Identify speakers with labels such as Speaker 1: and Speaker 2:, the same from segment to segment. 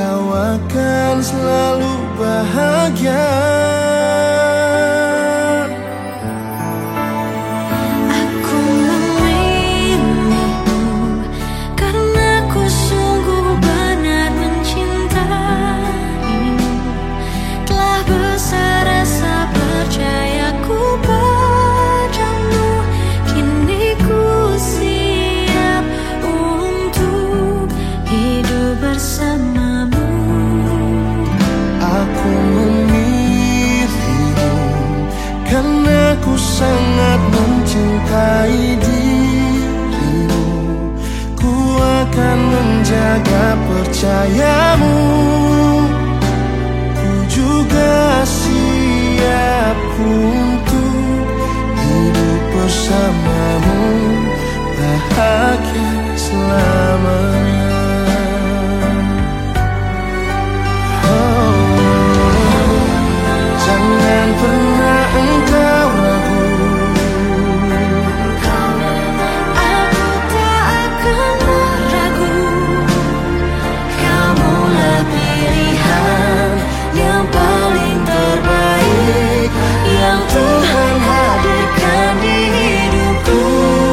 Speaker 1: kau akan selalu bahagia. Karena ku sangat mencintai dirimu, ku akan menjaga percayamu. Ku juga siap untuk hidup bersamamu, bahagia selamanya. Jangan pernah engkau ragu,
Speaker 2: aku tak akan ragu. Kamulah pilihan yang paling terbaik yang Tuhan hadirkan di hidupku.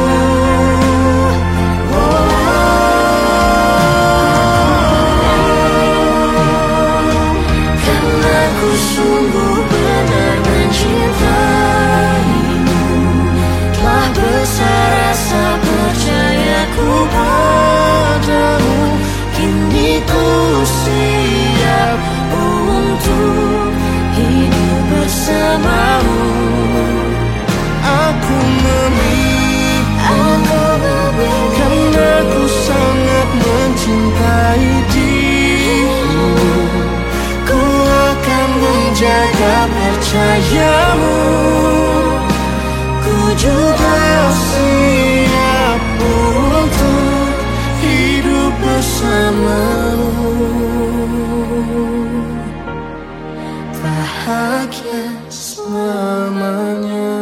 Speaker 2: Karena ku sungguh benar mencintaimu, telah besar rasa percayaku padamu. Kini ku siap untuk hidup bersamamu.
Speaker 1: aku memilihmu karena ku sangat mencintai dirimu. Ku akan menjaga percayamu. Ku juga siap untuk hidup bersamamu, bahagia selamanya.